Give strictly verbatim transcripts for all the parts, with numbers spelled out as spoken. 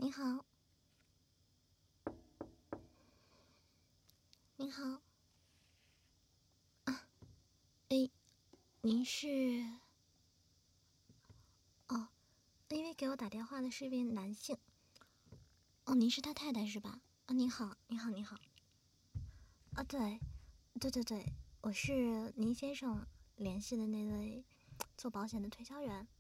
你好，你好，啊，诶，您是？哦，因为给我打电话的是一位男性。哦，您是他太太是吧？啊，您好，你好，你好。啊，对，对对对，我是您先生联系的那位做保险的推销员。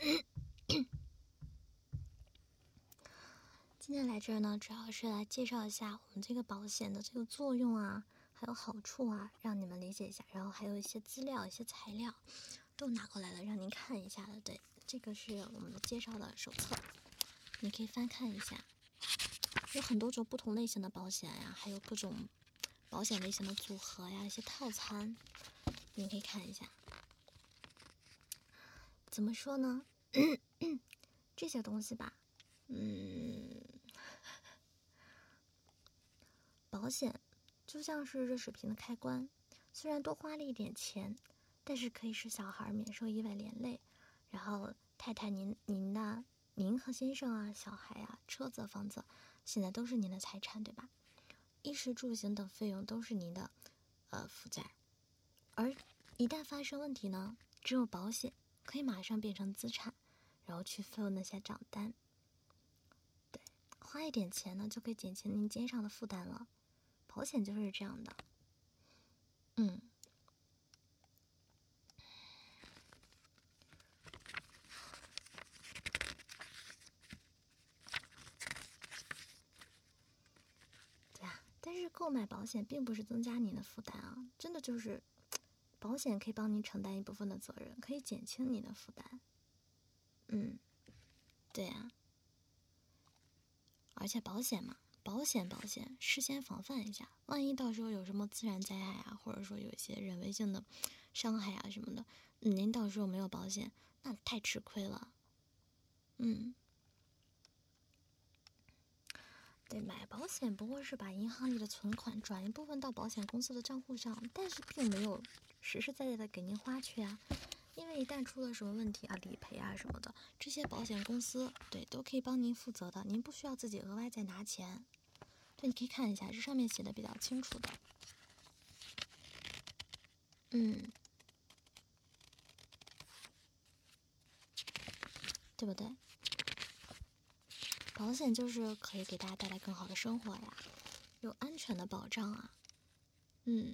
今天来这儿呢，主要是来介绍一下我们这个保险的这个作用啊，还有好处啊，让你们理解一下。然后还有一些资料、一些材料都拿过来了，让您看一下的。对，这个是我们的介绍的手册，你可以翻看一下。有很多种不同类型的保险呀，还有各种保险类型的组合呀，一些套餐，你可以看一下。怎么说呢？这些东西吧，嗯，保险就像是热水瓶的开关，虽然多花了一点钱，但是可以使小孩免受意外连累。然后太太您您的您和先生啊，小孩啊，车子房子，现在都是您的财产，对吧？衣食住行等费用都是您的呃负债，而一旦发生问题呢，只有保险可以马上变成资产，然后去付那些账单。对，花一点钱呢，就可以减轻您肩上的负担了。保险就是这样的。嗯，对啊，但是购买保险并不是增加您的负担啊，真的就是保险可以帮您承担一部分的责任，可以减轻你的负担。嗯，对呀、而且保险嘛，保险保险，事先防范一下，万一到时候有什么自然灾害啊，或者说有一些人为性的伤害啊什么的，嗯您到时候没有保险，那太吃亏了。嗯，对，买保险不过是把银行里的存款转一部分到保险公司的账户上，但是并没有实实在在的给您花去啊。因为一旦出了什么问题啊，理赔啊什么的，这些保险公司对都可以帮您负责的，您不需要自己额外再拿钱。对，你可以看一下，这上面写的比较清楚的。嗯，对不对？保险就是可以给大家带来更好的生活呀，有安全的保障啊。嗯，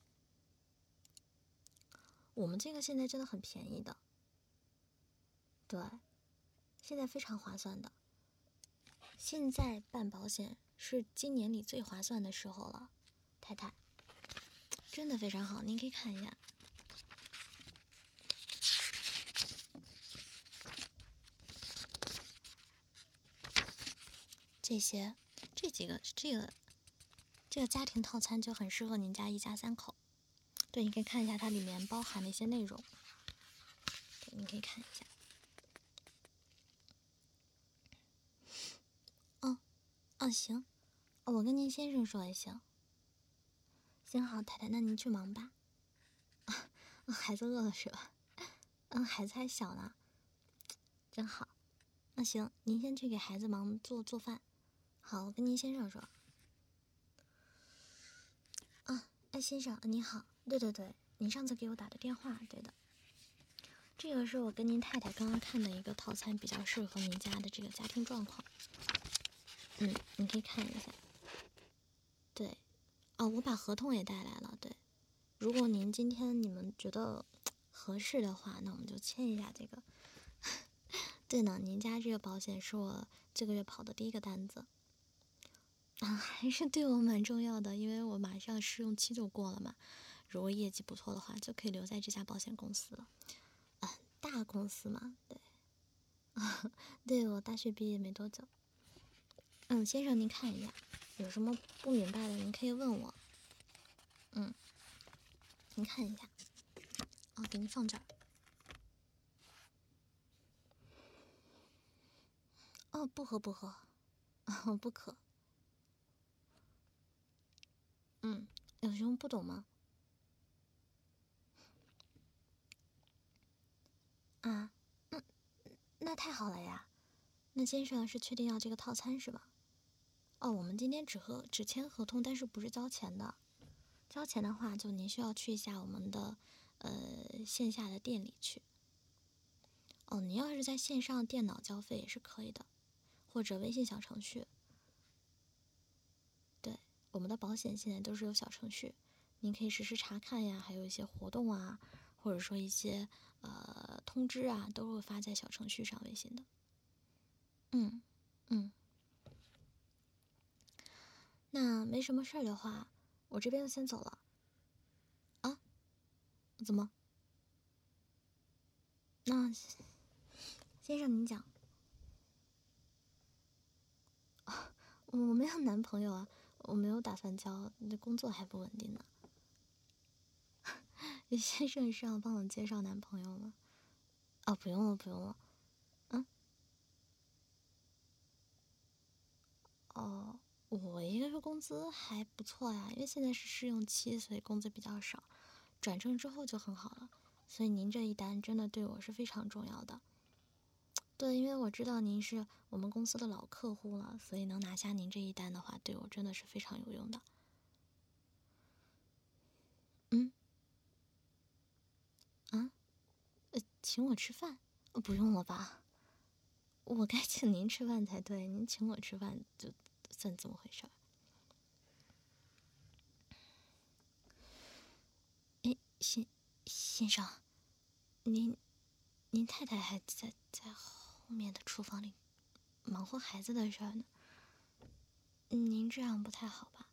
我们这个现在真的很便宜的，对，现在非常划算的。现在办保险是今年里最划算的时候了，太太，真的非常好，您可以看一下。这些，这几个，这个，这个家庭套餐就很适合您家一家三口。对，你可以看一下它里面包含的一些内容。对，你可以看一下。哦，哦，行，哦，我跟您先生说也行。行好，太太，那您去忙吧。啊，孩子饿了是吧？嗯，孩子还小呢，真好。那行，您先去给孩子忙做做饭。好，我跟您先生说。啊，哎，先生，你好。对对对，您上次给我打的电话，对的。这个是我跟您太太刚刚看的一个套餐，比较适合您家的这个家庭状况。嗯，你可以看一下。对，哦，我把合同也带来了。对，如果您今天你们觉得合适的话，那我们就签一下这个。对呢，您家这个保险是我这个月跑的第一个单子啊，还是对我蛮重要的，因为我马上试用期就过了嘛。如果业绩不错的话，就可以留在这家保险公司了。啊，大公司嘛，对。啊，对，我大学毕业没多久。嗯，先生您看一下，有什么不明白的您可以问我。嗯，您看一下。哦，给您放这儿。哦，不喝不喝，哦不渴。嗯，有什么不懂吗？啊，那那太好了呀。 那先生是确定要这个套餐是吧？哦，我们今天只和只签合同，但是不是交钱的。交钱的话，就您需要去一下我们的呃线下的店里去。哦，您要是在线上电脑交费也是可以的，或者微信小程序。对，我们的保险现在都是有小程序，您可以实时查看呀，还有一些活动啊，或者说一些呃通知啊，都会发在小程序上微信的。嗯嗯，那没什么事儿的话，我这边就先走了。啊？怎么？那先生您讲。我没有男朋友啊，我没有打算交，那工作还不稳定呢。先生是要帮我介绍男朋友吗？哦，不用了，不用了。嗯，哦，我一个月工资还不错呀，因为现在是试用期，所以工资比较少。转正之后就很好了，所以您这一单真的对我是非常重要的。对，因为我知道您是我们公司的老客户了，所以能拿下您这一单的话，对我真的是非常有用的。嗯，啊，呃，请我吃饭？呃不用了吧？我该请您吃饭才对，您请我吃饭就算怎么回事儿？哎，先先生，您您太太还在在后面的厨房里忙活孩子的事儿呢，您这样不太好吧？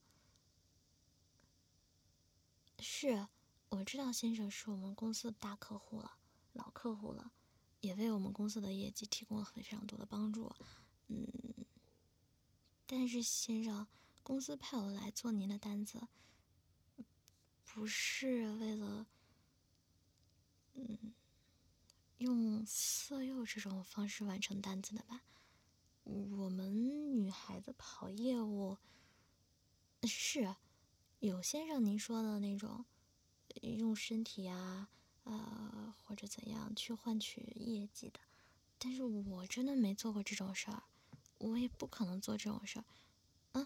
是，我知道先生是我们公司的大客户了，老客户了，也为我们公司的业绩提供了非常多的帮助。嗯，但是先生，公司派我来做您的单子，不是为了嗯用色诱这种方式完成单子的吧？我们女孩子跑业务是有先生您说的那种用身体啊，呃或者怎样去换取业绩的，但是我真的没做过这种事儿，我也不可能做这种事儿。啊，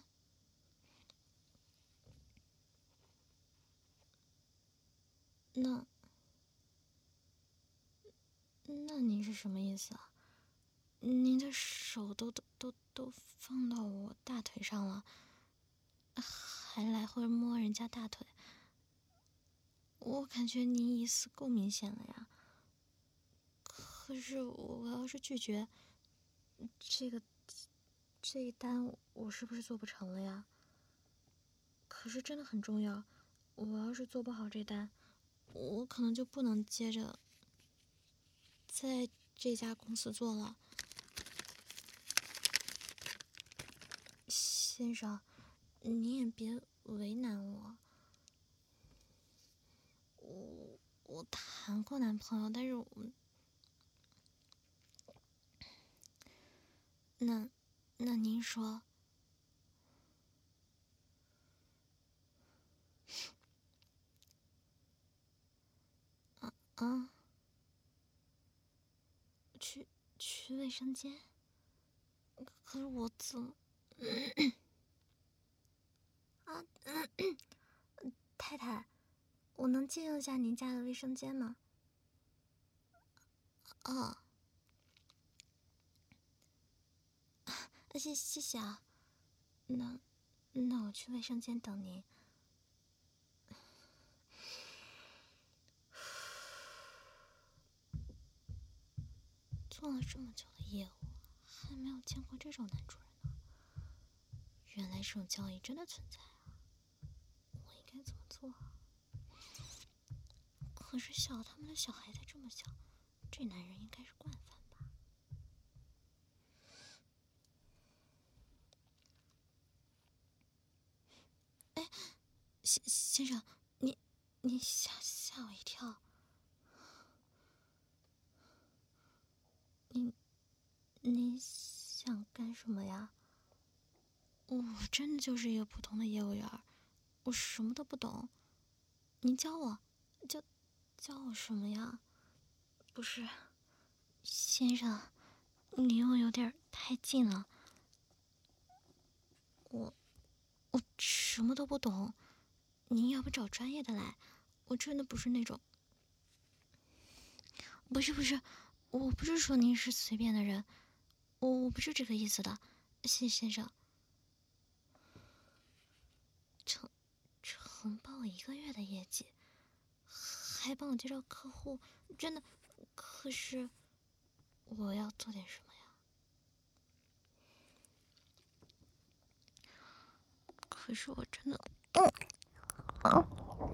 那那您是什么意思啊？您的手都都都都放到我大腿上了，还来回摸人家大腿，我感觉您意思够明显了呀。可是我要是拒绝这个这一单，我是不是做不成了呀？可是真的很重要，我要是做不好这单，我可能就不能接着在这家公司做了。先生，你也别为难我。我我谈过男朋友，但是我那那您说，啊啊，去去卫生间？可是我怎么啊？太太，我能借用一下您家的卫生间吗？哦，谢谢谢啊。那那我去卫生间等您。做了这么久的业务，还没有见过这种男主人呢。原来这种交易真的存在啊！我应该怎么做啊？可是小他们的小孩才这么小，这男人应该是惯犯吧？哎，先先生，你你吓吓我一跳。你你想干什么呀？我真的就是一个普通的业务员，我什么都不懂。您教我，教教我什么呀？不是，先生， 离我有点太近了。我我什么都不懂，您要不找专业的来？我真的不是那种……不是不是，我不是说您是随便的人，我我不是这个意思的，谢先生。承承包一个月的业绩，还帮我介绍客户，真的。可是我要做点什么呀？可是我真的……嗯啊。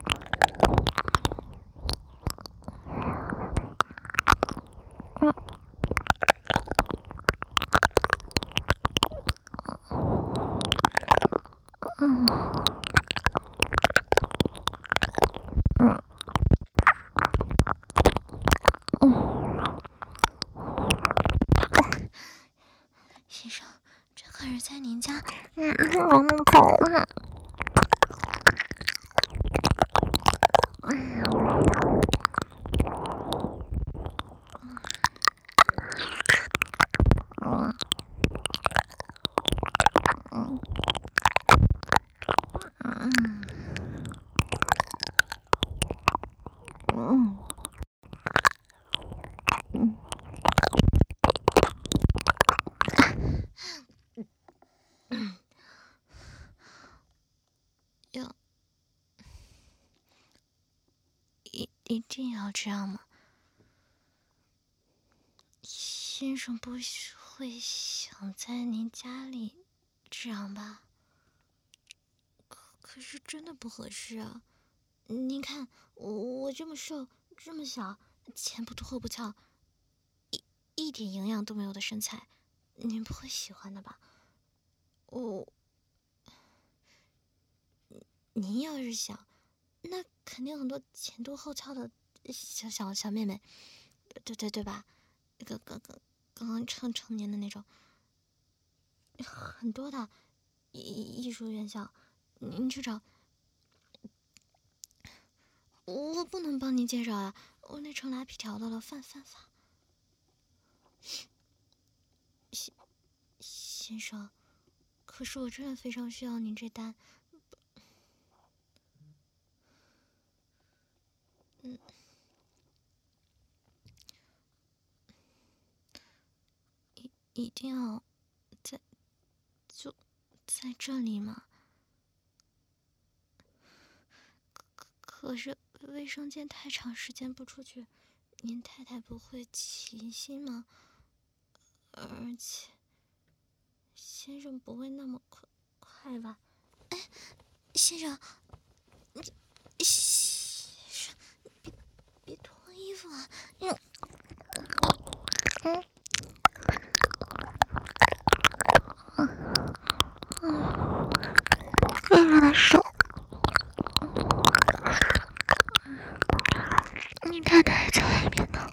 先生，这可是在您家楼门口啊！要一一定要这样吗？先生不会想在您家里这样吧？可可是真的不合适啊！您看我我这么瘦，这么小，前不凸后不翘，一一点营养都没有的身材，您不会喜欢的吧？我，您要是想，那肯定很多前凸后翘的小小小妹妹，对对对吧？刚刚刚刚刚成成年的那种，很多的艺艺术院校，您去找。我不能帮您介绍啊，我那成拉皮条的了，犯犯法。先先生，可是我真的非常需要您这单。嗯，一一定要在就在这里吗？可可可是卫生间太长时间不出去，您太太不会起疑心吗？而且先生不会那么快快吧？哎，先生，你先生，别别脱衣服啊！嗯嗯嗯，非常的手。你太太在外面呢。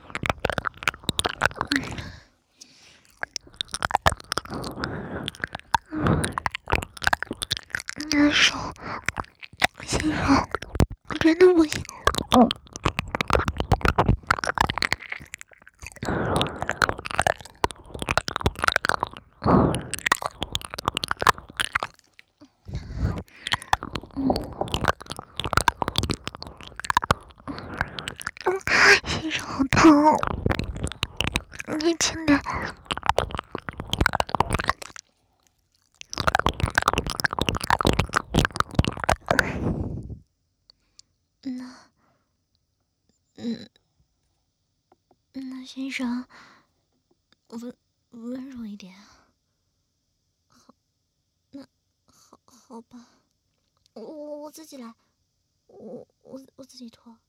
你的手，先生，我真的不行。嗯。先生，好疼！你轻点。那，嗯，那先生，温温柔一点啊。好，那好好吧，我我我自己来，我我我自己脱。